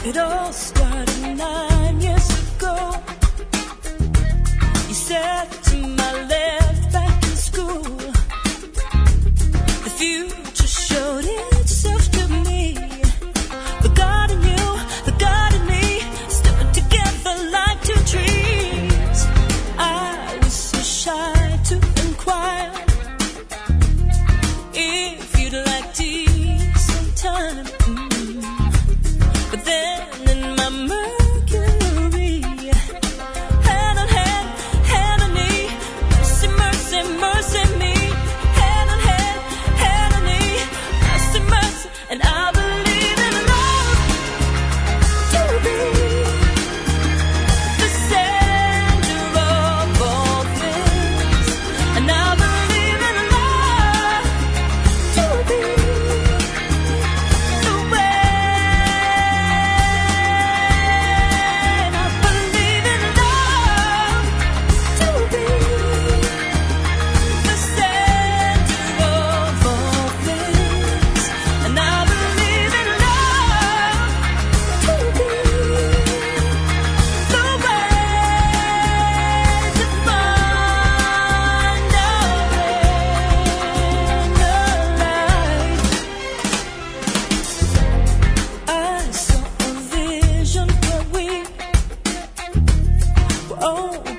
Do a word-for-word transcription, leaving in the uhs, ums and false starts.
It all started nine years ago. You sat to my left back in school. The future showed itself to me. The God in you, the God in me, stood together like two trees. I was so shy to inquire if you'd like tea sometime. Mm. But then in my Mercury, hand on hand, hand on knee, mercy, mercy, mercy me, hand on hand, hand on knee, mercy, mercy, and I believe in love to be the center of all things, and I believe in love to be the way. And I believe in love to be the center of all things, and I believe in love to be the way to find our inner light. I saw a vision where we were